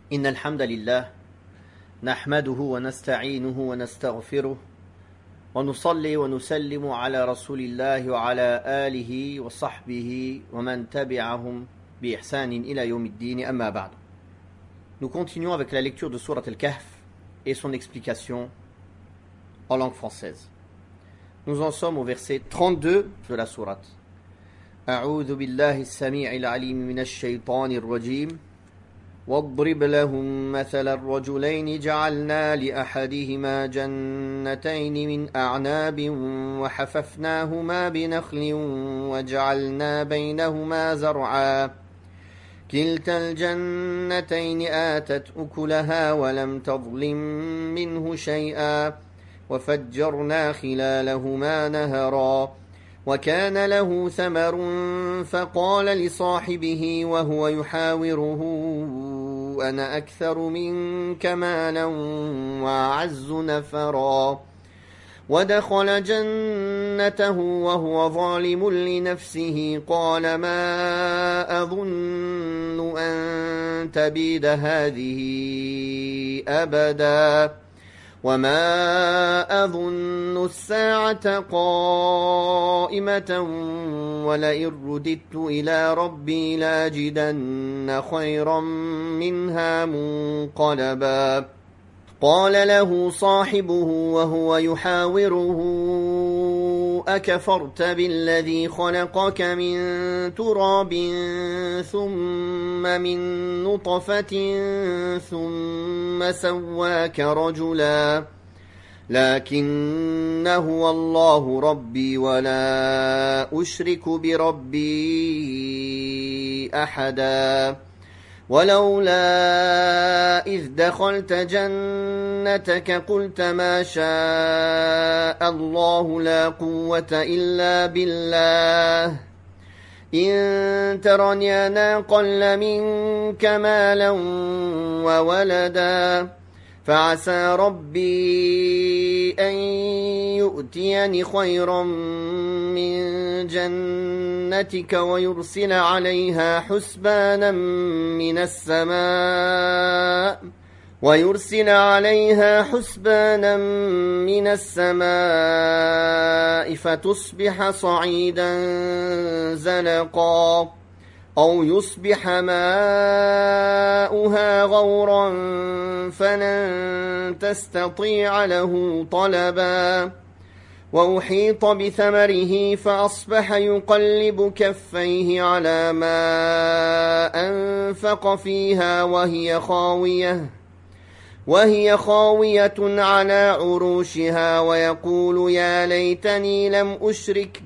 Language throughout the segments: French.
إن الحمد لله نحمده ونستعينه ونستغفره ونصلي ونسلم على رسول الله وعلى آله وصحبه ومن تبعهم بإحسان إلى يوم الدين أما بعد. Nous continuons avec la lecture de Sourate Al-Kahf et son explication en langue française. Nous en sommes au verset 32 de la sourate. أعوذ بالله السميع العليم من الشيطان الرجيم واضرب لهم مثل الرجلين جعلنا لأحدهما جنتين من أعناب وحففناهما بنخل وجعلنا بينهما زرعا كلتا الجنتين آتت أكلها ولم تظلم منه شيئا وفجرنا خلالهما نهرا وكان له ثمر فقال لصاحبه وهو يحاوره أنا أكثر منك مالا وأعز نفرا ودخل جنته وهو ظالم لنفسه قال ما أظن أن تبيد هذه أبدا وما أظن الساعة قائمة ولئن رددت إلى ربي لاجدن خيرا منها منقلبا قال له صاحبه وهو يحاوره أكفرت بالذي خلقك من تراب ثم من نطفة ثم سواك رجلا لكن هو الله ربي ولا أشرك بربي أحدا ولولا إذ دخلت جنتك قلت ما شاء الله لا قوة إلا بالله إن ترني أنا أقل منك مالا وولدا فعسى ربي أن يؤتيني خيرا من جنتك ويرسل عليها حسبانا من السماء فتصبح صعيدا زلقا أو يصبح ماؤها غورا فلن تستطيع له طلبا وأحيط بثمره فأصبح يقلب كفيه على ما أنفق فيها وهي خاوية على عروشها ويقول يا ليتني لم أشرك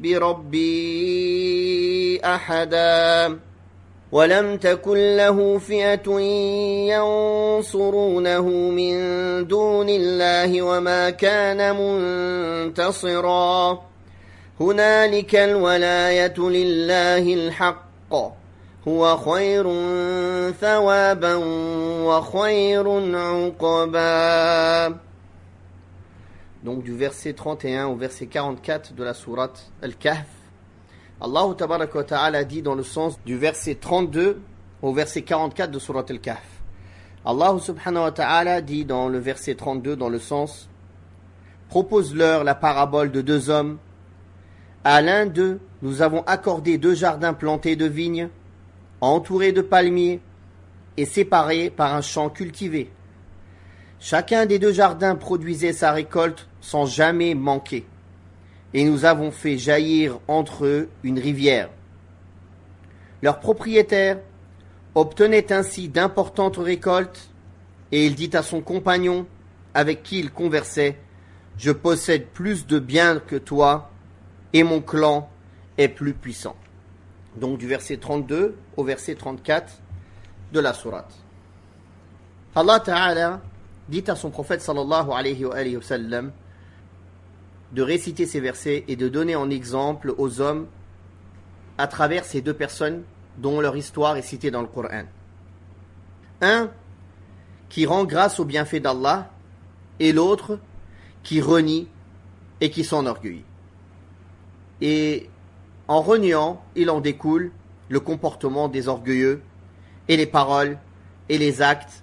بربي أحدا ولم تكن له فئة ينصرونه من دون الله وما كان منتصرا هنالك الولاية لله الحق هو خير ثوابا وخير عقبا. Donc du verset 31 au verset 44 de la sourate Al-Kahf, Allah Tabaraka wa Ta'ala dit dans le sens du verset 32 au verset 44 de sourate Al-Kahf. Allah Subhanahu wa Ta'ala dit dans le verset 32 dans le sens: propose-leur la parabole de deux hommes. À l'un d'eux, nous avons accordé deux jardins plantés de vignes, entourés de palmiers et séparés par un champ cultivé. Chacun des deux jardins produisait sa récolte sans jamais manquer. Et nous avons fait jaillir entre eux une rivière. Leur propriétaire obtenait ainsi d'importantes récoltes, et il dit à son compagnon, avec qui il conversait, « Je possède plus de biens que toi, et mon clan est plus puissant. » Donc du verset 32 au verset 34 de la sourate. Allah Ta'ala dit à son prophète sallallahu alayhi wa sallam de réciter ces versets et de donner en exemple aux hommes à travers ces deux personnes dont leur histoire est citée dans le Coran. Un qui rend grâce aux bienfaits d'Allah et l'autre qui renie et qui s'enorgueillit. Et en reniant, il en découle le comportement des orgueilleux et les paroles et les actes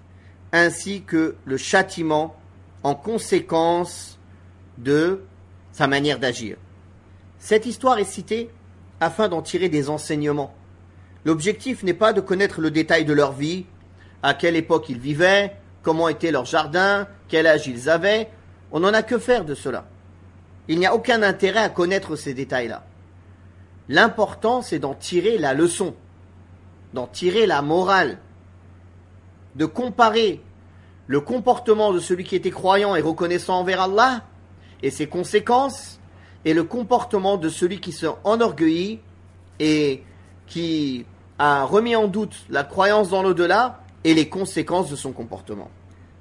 ainsi que le châtiment en conséquence de sa manière d'agir. Cette histoire est citée afin d'en tirer des enseignements. L'objectif n'est pas de connaître le détail de leur vie, à quelle époque ils vivaient, comment était leur jardin, quel âge ils avaient. On n'en a que faire de cela. Il n'y a aucun intérêt à connaître ces détails-là. L'important, c'est d'en tirer la leçon, d'en tirer la morale, de comparer le comportement de celui qui était croyant et reconnaissant envers Allah et ses conséquences, et le comportement de celui qui s'est enorgueilli et qui a remis en doute la croyance dans l'au-delà et les conséquences de son comportement.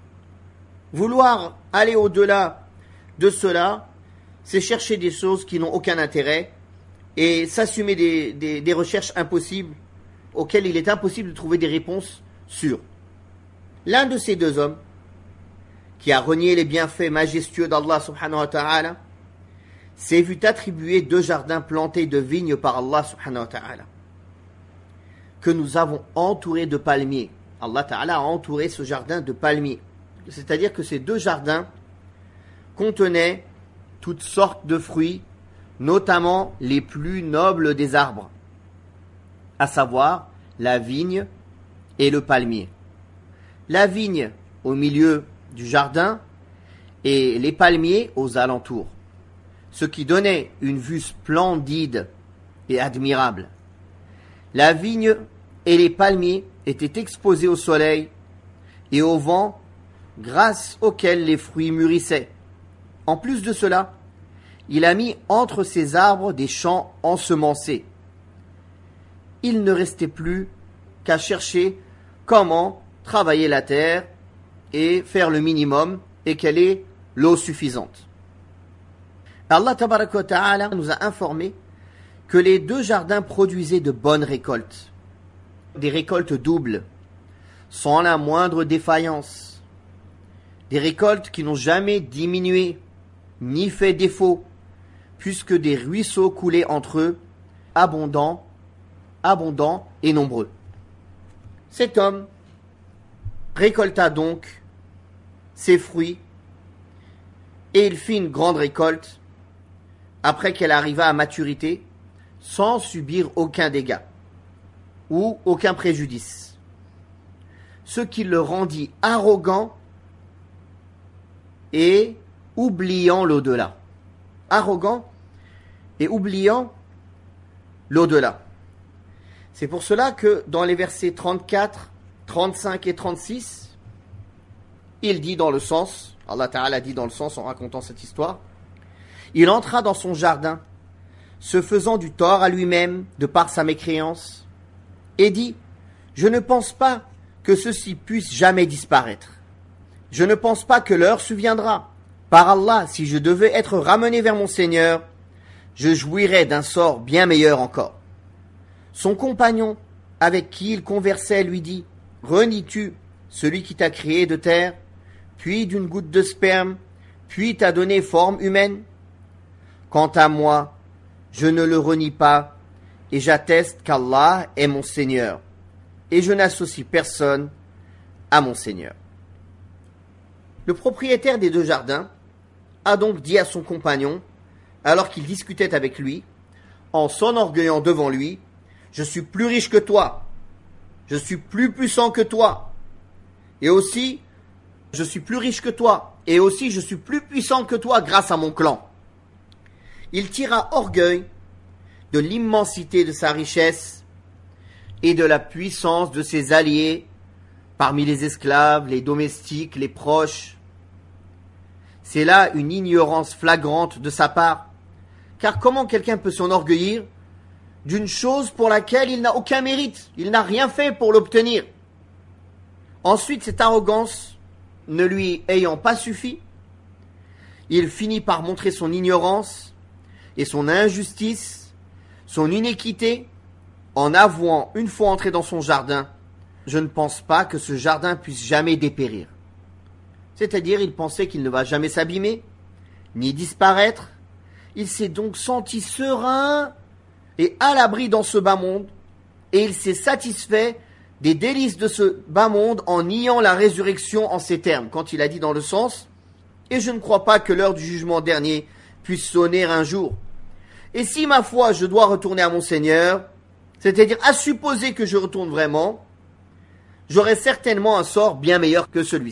Vouloir aller au-delà de cela, c'est chercher des choses qui n'ont aucun intérêt et s'assumer des recherches impossibles auxquelles il est impossible de trouver des réponses sûres. L'un de ces deux hommes, qui a renié les bienfaits majestueux d'Allah subhanahu wa ta'ala, s'est vu attribuer 2 jardins plantés de vignes par Allah subhanahu wa ta'ala, que nous avons entourés de palmiers. Allah ta'ala a entouré ce jardin de palmiers. C'est-à-dire que ces 2 jardins contenaient toutes sortes de fruits, notamment les plus nobles des arbres, à savoir la vigne et le palmier. La vigne au milieu du jardin et les palmiers aux alentours, ce qui donnait une vue splendide et admirable. La vigne et les palmiers étaient exposés au soleil et au vent, grâce auquel les fruits mûrissaient. En plus de cela, il a mis entre ces arbres des champs ensemencés. Il ne restait plus qu'à chercher comment travailler la terre et faire le minimum et quelle est l'eau suffisante. Allah tabaraka wa ta'ala nous a informé que les 2 jardins produisaient de bonnes récoltes, des récoltes doubles, sans la moindre défaillance, des récoltes qui n'ont jamais diminué, ni fait défaut, puisque des ruisseaux coulaient entre eux, abondants et nombreux. Cet homme récolta donc ses fruits et il fit une grande récolte après qu'elle arriva à maturité sans subir aucun dégât ou aucun préjudice, ce qui le rendit arrogant et oubliant l'au-delà. Arrogant et oubliant l'au-delà. C'est pour cela que dans les versets 34, 35 et 36, il dit dans le sens, Allah Ta'ala dit dans le sens en racontant cette histoire, il entra dans son jardin, se faisant du tort à lui-même de par sa mécréance, et dit, je ne pense pas que ceci puisse jamais disparaître. Je ne pense pas que l'heure surviendra. Par Allah, si je devais être ramené vers mon Seigneur, je jouirais d'un sort bien meilleur encore. Son compagnon, avec qui il conversait, lui dit, renies-tu celui qui t'a créé de terre, puis d'une goutte de sperme, puis t'a donné forme humaine? Quant à moi, je ne le renie pas, et j'atteste qu'Allah est mon Seigneur, et je n'associe personne à mon Seigneur. Le propriétaire des 2 jardins a donc dit à son compagnon, alors qu'il discutait avec lui, en s'enorgueillant devant lui, je suis plus riche que toi, je suis plus puissant que toi, et aussi, je suis plus riche que toi, et aussi je suis plus puissant que toi grâce à mon clan. Il tira orgueil de l'immensité de sa richesse et de la puissance de ses alliés parmi les esclaves, les domestiques, les proches. C'est là une ignorance flagrante de sa part, car comment quelqu'un peut s'enorgueillir d'une chose pour laquelle il n'a aucun mérite, il n'a rien fait pour l'obtenir. Ensuite, cette arrogance ne lui ayant pas suffi, il finit par montrer son ignorance et son injustice, son inéquité, en avouant une fois entré dans son jardin, je ne pense pas que ce jardin puisse jamais dépérir. C'est-à-dire, il pensait qu'il ne va jamais s'abîmer, ni disparaître. Il s'est donc senti serein et à l'abri dans ce bas monde, et il s'est satisfait des délices de ce bas monde en niant la résurrection en ces termes, quand il a dit dans le sens « Et je ne crois pas que l'heure du jugement dernier puisse sonner un jour. Et si ma foi je dois retourner à mon Seigneur, c'est-à-dire à supposer que je retourne vraiment, j'aurai certainement un sort bien meilleur que celui-ci. »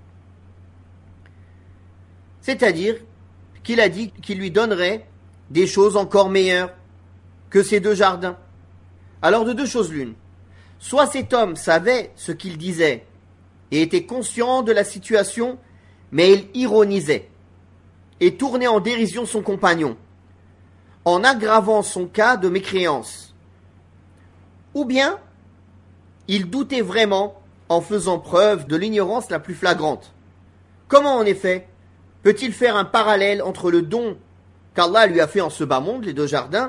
C'est-à-dire qu'il a dit qu'il lui donnerait des choses encore meilleures que ces deux jardins. Alors de deux choses l'une. Soit cet homme savait ce qu'il disait et était conscient de la situation, mais il ironisait et tournait en dérision son compagnon, en aggravant son cas de mécréance. Ou bien, il doutait vraiment en faisant preuve de l'ignorance la plus flagrante. Comment en effet peut-il faire un parallèle entre le don qu'Allah lui a fait en ce bas monde, les deux jardins,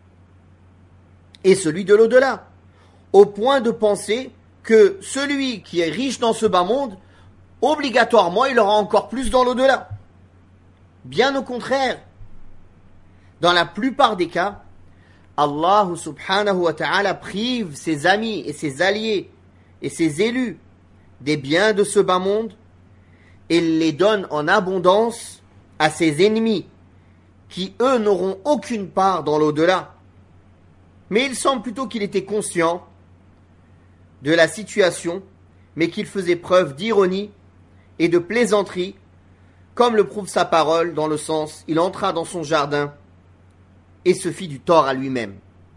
et celui de l'au-delà, au point de penser que celui qui est riche dans ce bas monde, obligatoirement il aura encore plus dans l'au-delà. Bien au contraire, dans la plupart des cas, Allah subhanahu wa ta'ala prive ses amis et ses alliés et ses élus des biens de ce bas monde et les donne en abondance à ses ennemis qui eux n'auront aucune part dans l'au-delà. Mais il semble plutôt qu'il était conscient de la situation, mais qu'il faisait preuve d'ironie et de plaisanterie, comme le prouve sa parole dans le sens « il entra dans son jardin et se fit du tort à lui-même »,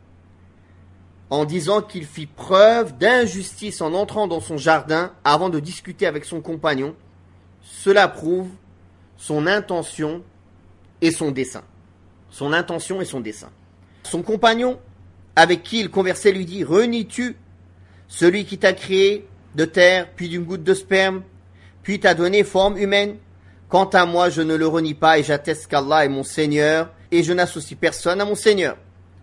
en disant qu'il fit preuve d'injustice en entrant dans son jardin avant de discuter avec son compagnon. Cela prouve son intention et son dessein. Son intention et son dessein. Son compagnon, avec qui il conversait, lui dit « Renies-tu celui qui t'a créé de terre, puis d'une goutte de sperme, puis t'a donné forme humaine? Quant à moi, je ne le renie pas et j'atteste qu'Allah est mon Seigneur et je n'associe personne à mon Seigneur.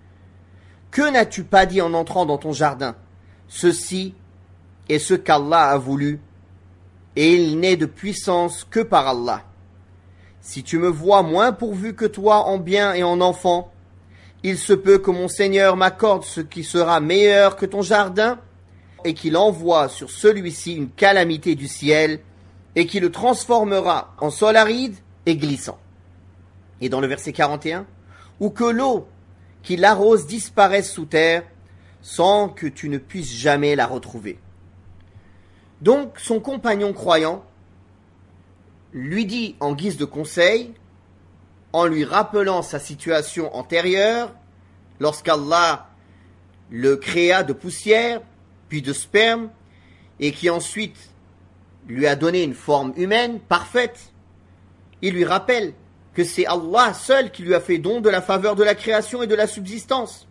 Que n'as-tu pas dit en entrant dans ton jardin? Ceci est ce qu'Allah a voulu et il n'est de puissance que par Allah. Si tu me vois moins pourvu que toi en bien et en enfant, il se peut que mon Seigneur m'accorde ce qui sera meilleur que ton jardin et qu'il envoie sur celui-ci une calamité du ciel et qui le transformera en sol aride et glissant. Et dans le verset 41, ou que l'eau qui l'arrose disparaisse sous terre sans que tu ne puisses jamais la retrouver. Donc son compagnon croyant lui dit en guise de conseil, en lui rappelant sa situation antérieure, lorsqu'Allah le créa de poussière, puis de sperme, et qui ensuite lui a donné une forme humaine parfaite, il lui rappelle que c'est Allah seul qui lui a fait don de la faveur de la création et de la subsistance,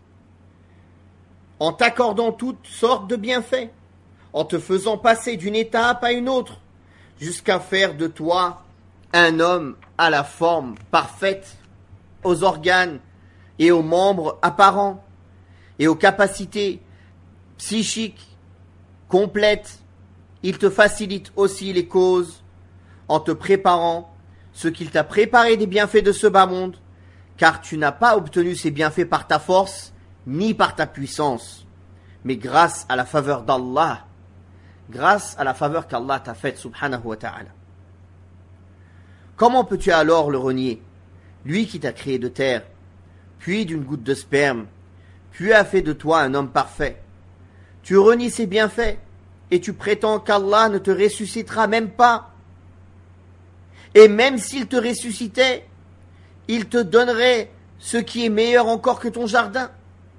en t'accordant toutes sortes de bienfaits, en te faisant passer d'une étape à une autre, jusqu'à faire de toi un homme à la forme parfaite, aux organes et aux membres apparents, et aux capacités psychiques complètes. Il te facilite aussi les causes en te préparant ce qu'il t'a préparé des bienfaits de ce bas monde, car tu n'as pas obtenu ces bienfaits par ta force, ni par ta puissance, mais grâce à la faveur d'Allah, grâce à la faveur qu'Allah t'a faite, subhanahu wa ta'ala. Comment peux-tu alors le renier, lui qui t'a créé de terre, puis d'une goutte de sperme, puis a fait de toi un homme parfait? Tu renies ses bienfaits, et tu prétends qu'Allah ne te ressuscitera même pas. Et même s'il te ressuscitait, il te donnerait ce qui est meilleur encore que ton jardin.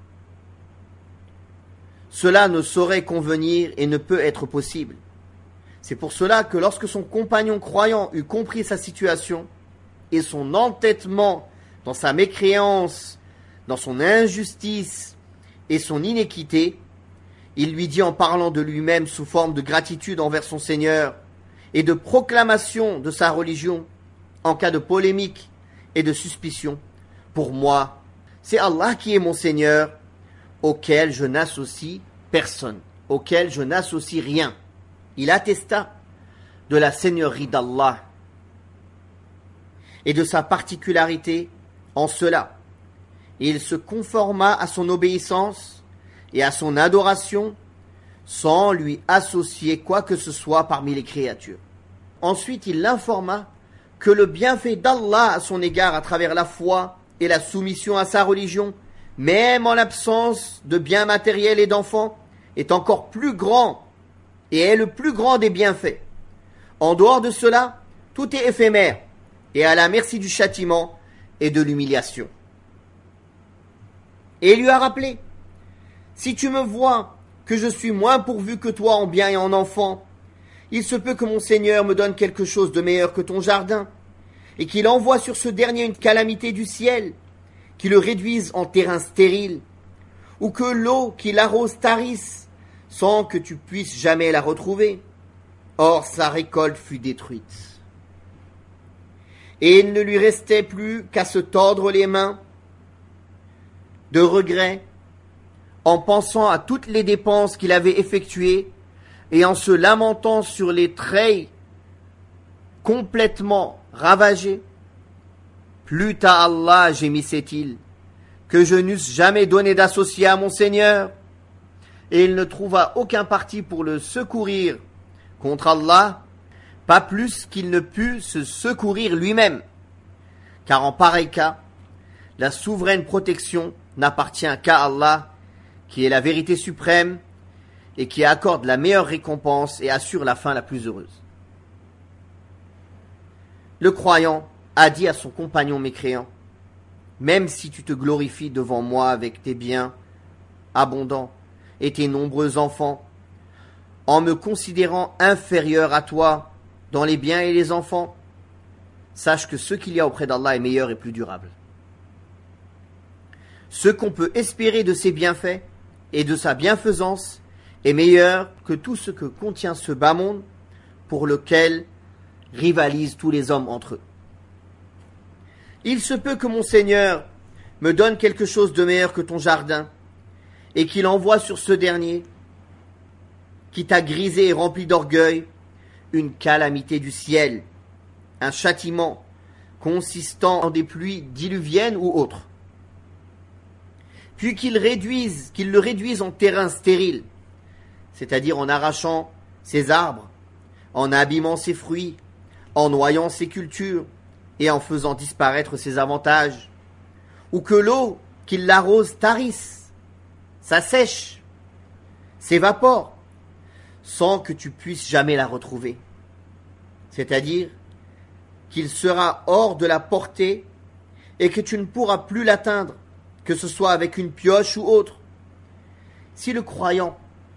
Cela ne saurait convenir et ne peut être possible. C'est pour cela que lorsque son compagnon croyant eut compris sa situation et son entêtement dans sa mécréance, dans son injustice et son inéquité, il lui dit en parlant de lui-même sous forme de gratitude envers son Seigneur et de proclamation de sa religion en cas de polémique et de suspicion: pour moi, c'est Allah qui est mon Seigneur, auquel je n'associe personne, auquel je n'associe rien. Il attesta de la seigneurie d'Allah et de sa particularité en cela. Et il se conforma à son obéissance et à son adoration, sans lui associer quoi que ce soit parmi les créatures. Ensuite, il l'informa que le bienfait d'Allah à son égard à travers la foi et la soumission à sa religion, même en l'absence de biens matériels et d'enfants, est encore plus grand et est le plus grand des bienfaits. En dehors de cela, tout est éphémère et à la merci du châtiment et de l'humiliation. Et il lui a rappelé, si tu me vois que je suis moins pourvu que toi en biens et en enfants, il se peut que mon Seigneur me donne quelque chose de meilleur que ton jardin, et qu'il envoie sur ce dernier une calamité du ciel, qui le réduise en terrain stérile, ou que l'eau qui l'arrose tarisse, sans que tu puisses jamais la retrouver. Or sa récolte fut détruite. Et il ne lui restait plus qu'à se tordre les mains de regret, en pensant à toutes les dépenses qu'il avait effectuées et en se lamentant sur les treilles complètement ravagées. Plût à Allah, gémissait-il, que je n'eusse jamais donné d'associé à mon Seigneur. Et il ne trouva aucun parti pour le secourir contre Allah, pas plus qu'il ne put se secourir lui-même. Car en pareil cas, la souveraine protection n'appartient qu'à Allah, qui est la vérité suprême et qui accorde la meilleure récompense et assure la fin la plus heureuse. Le croyant a dit à son compagnon mécréant, même si tu te glorifies devant moi avec tes biens abondants et tes nombreux enfants, en me considérant inférieur à toi dans les biens et les enfants, sache que ce qu'il y a auprès d'Allah est meilleur et plus durable. Ce qu'on peut espérer de ses bienfaits et de sa bienfaisance est meilleur que tout ce que contient ce bas monde pour lequel rivalisent tous les hommes entre eux. Il se peut que mon Seigneur me donne quelque chose de meilleur que ton jardin et qu'il envoie sur ce dernier, qui t'a grisé et rempli d'orgueil, une calamité du ciel, un châtiment consistant en des pluies diluviennes ou autres. Puis qu'il le réduise en terrain stérile, c'est-à-dire en arrachant ses arbres, en abîmant ses fruits, en noyant ses cultures et en faisant disparaître ses avantages, ou que l'eau qui l'arrose tarisse, s'assèche, s'évapore, sans que tu puisses jamais la retrouver. C'est-à-dire qu'il sera hors de la portée et que tu ne pourras plus l'atteindre, que ce soit avec une pioche ou autre. Si le croyant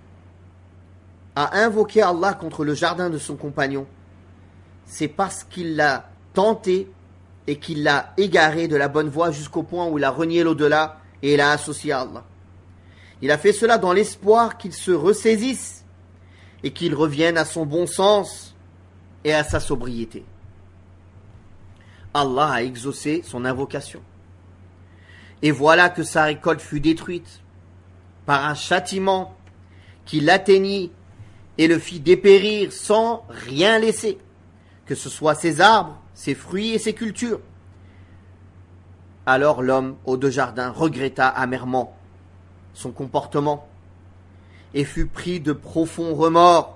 a invoqué Allah contre le jardin de son compagnon, c'est parce qu'il l'a tenté et qu'il l'a égaré de la bonne voie jusqu'au point où il a renié l'au-delà et il a associé à Allah. Il a fait cela dans l'espoir qu'il se ressaisisse et qu'il revienne à son bon sens et à sa sobriété. Allah a exaucé son invocation. Et voilà que sa récolte fut détruite par un châtiment qui l'atteignit et le fit dépérir sans rien laisser, que ce soit ses arbres, ses fruits et ses cultures. Alors l'homme aux deux jardins regretta amèrement son comportement et fut pris de profonds remords.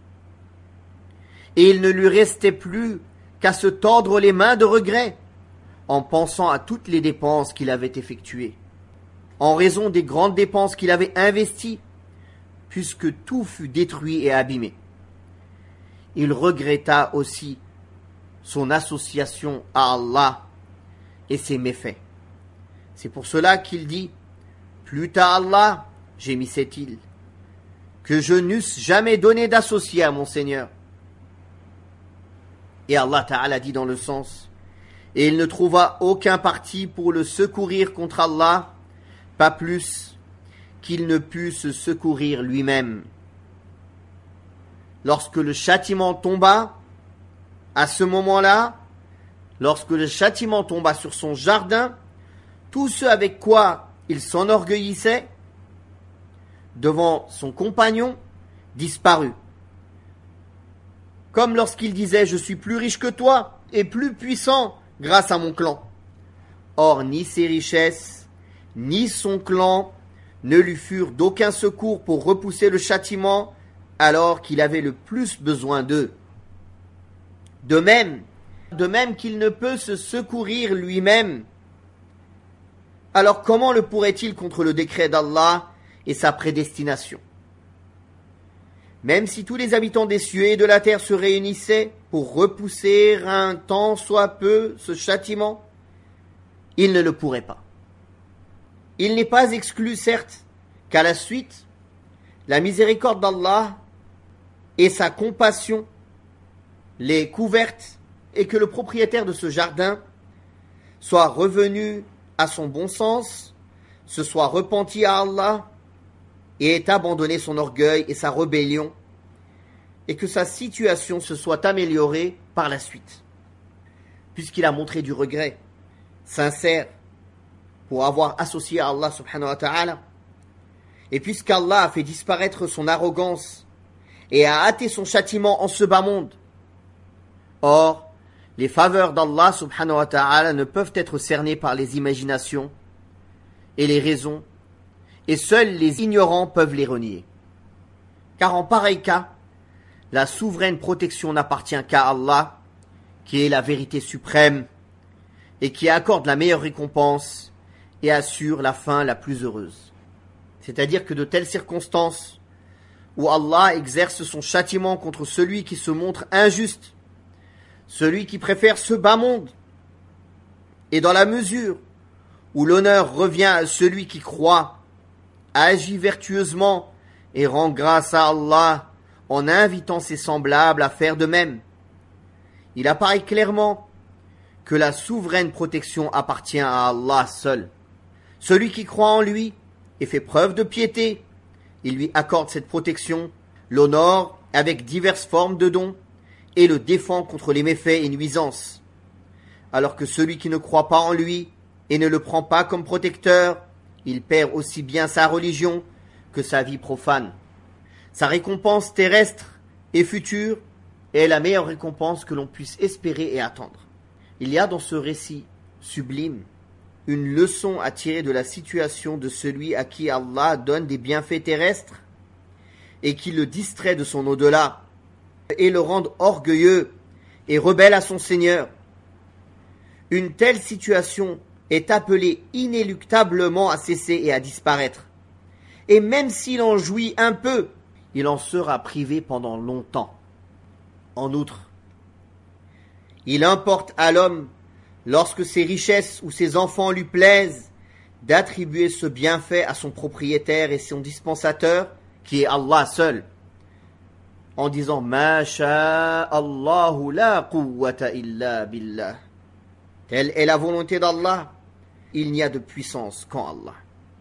Et il ne lui restait plus qu'à se tordre les mains de regret en pensant à toutes les dépenses qu'il avait effectuées, en raison des grandes dépenses qu'il avait investies, puisque tout fut détruit et abîmé. Il regretta aussi son association à Allah et ses méfaits. C'est pour cela qu'il dit « Plût à Allah, gémissait-il, que je n'eusse jamais donné d'associé à mon Seigneur. » Et Allah Ta'ala dit dans le sens « Et il ne trouva aucun parti pour le secourir contre Allah, pas plus qu'il ne put se secourir lui-même. » Lorsque le châtiment tomba, à ce moment-là, lorsque le châtiment tomba sur son jardin, tout ce avec quoi il s'enorgueillissait devant son compagnon disparut. Comme lorsqu'il disait « Je suis plus riche que toi et plus puissant grâce à mon clan. » Or, ni ses richesses, ni son clan ne lui furent d'aucun secours pour repousser le châtiment alors qu'il avait le plus besoin d'eux. De même qu'il ne peut se secourir lui-même, alors comment le pourrait-il contre le décret d'Allah et sa prédestination? Même si tous les habitants des cieux et de la terre se réunissaient pour repousser un tant soit peu ce châtiment, ils ne le pourraient pas. Il n'est pas exclu, certes, qu'à la suite, la miséricorde d'Allah et sa compassion les couvertes et que le propriétaire de ce jardin soit revenu à son bon sens, se soit repenti à Allah et ait abandonné son orgueil et sa rébellion et que sa situation se soit améliorée par la suite, puisqu'il a montré du regret sincère pour avoir associé à Allah subhanahu wa ta'ala, et puisqu'Allah a fait disparaître son arrogance et a hâté son châtiment en ce bas monde. Or, les faveurs d'Allah subhanahu wa ta'ala ne peuvent être cernées par les imaginations et les raisons, et seuls les ignorants peuvent les renier. Car en pareil cas, la souveraine protection n'appartient qu'à Allah, qui est la vérité suprême, et qui accorde la meilleure récompense et assure la fin la plus heureuse. C'est-à-dire que de telles circonstances où Allah exerce son châtiment contre celui qui se montre injuste, celui qui préfère ce bas monde, et dans la mesure où l'honneur revient à celui qui croit, agit vertueusement et rend grâce à Allah en invitant ses semblables à faire de même, il apparaît clairement que la souveraine protection appartient à Allah seul. Celui qui croit en lui et fait preuve de piété, il lui accorde cette protection, l'honore avec diverses formes de dons et le défend contre les méfaits et nuisances. Alors que celui qui ne croit pas en lui et ne le prend pas comme protecteur, il perd aussi bien sa religion que sa vie profane. Sa récompense terrestre et future est la meilleure récompense que l'on puisse espérer et attendre. Il y a dans ce récit sublime une leçon à tirer de la situation de celui à qui Allah donne des bienfaits terrestres et qui le distrait de son au-delà et le rend orgueilleux et rebelle à son Seigneur. Une telle situation est appelée inéluctablement à cesser et à disparaître. Et même s'il en jouit un peu, il en sera privé pendant longtemps. En outre, il importe à l'homme, lorsque ses richesses ou ses enfants lui plaisent, d'attribuer ce bienfait à son propriétaire et son dispensateur, qui est Allah seul, en disant « Ma sha'Allahu la quwwata illa billah » Telle est la volonté d'Allah, il n'y a de puissance qu'en Allah.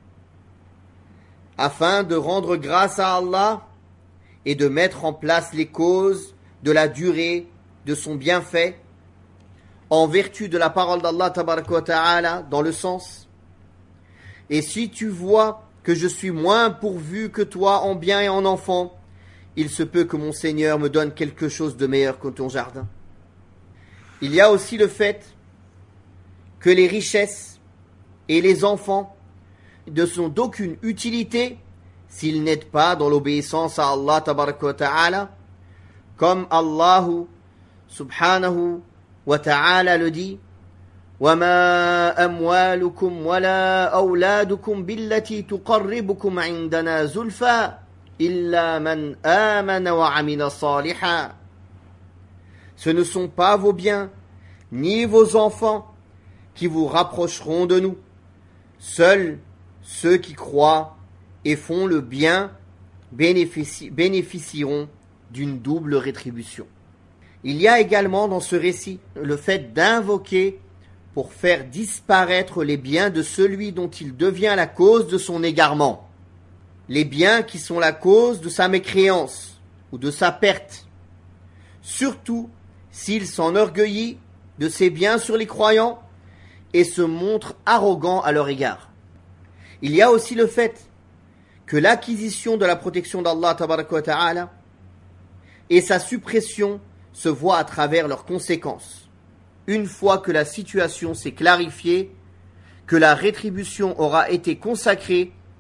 Afin de rendre grâce à Allah et de mettre en place les causes de la durée de son bienfait, en vertu de la parole d'Allah tabaraka wa ta'ala, dans le sens « Et si tu vois que je suis moins pourvu que toi en biens et en enfants, il se peut que mon Seigneur me donne quelque chose de meilleur que ton jardin. » Il y a aussi le fait que les richesses et les enfants ne sont d'aucune utilité s'ils n'aident pas dans l'obéissance à Allah tabaraka wa ta'ala, comme Allah subhanahu wa ta'ala le dit « وَمَا أَمْوَالُكُمْ وَلَا أَوْلَادُكُمْ بِالَّتِي تُقَرِّبُكُمْ عِنْدَنَا زُلْفَى إِلَّا مَنْ آمَنَ وَعَمِلَ صَالِحًا » Ce ne sont pas vos biens, ni vos enfants, qui vous rapprocheront de nous. Seuls ceux qui croient et font le bien bénéficieront d'une double rétribution. Il y a également dans ce récit le fait d'invoquer pour faire disparaître les biens de celui dont il devient la cause de son égarement. Les biens qui sont la cause de sa mécréance ou de sa perte. Surtout s'il s'enorgueillit de ses biens sur les croyants et se montre arrogant à leur égard. Il y a aussi le fait que l'acquisition de la protection d'Allah tabaraka wa ta'ala et sa suppression se voient à travers leurs conséquences. Une fois que la situation s'est clarifiée, que la rétribution aura été consacrée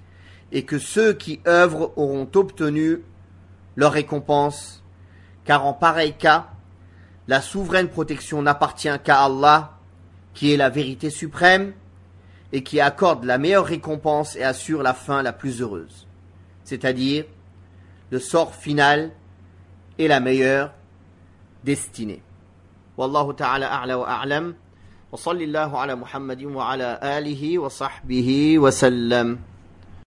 et que ceux qui œuvrent auront obtenu leur récompense, car en pareil cas, la souveraine protection n'appartient qu'à Allah, qui est la vérité suprême, et qui accorde la meilleure récompense et assure la fin la plus heureuse, c'est-à-dire le sort final et la meilleure destinée. Wallahu ta'ala a'la wa a'lam, wa sallallahu ala Muhammadin wa ala alihi wa sahbihi wa sallam.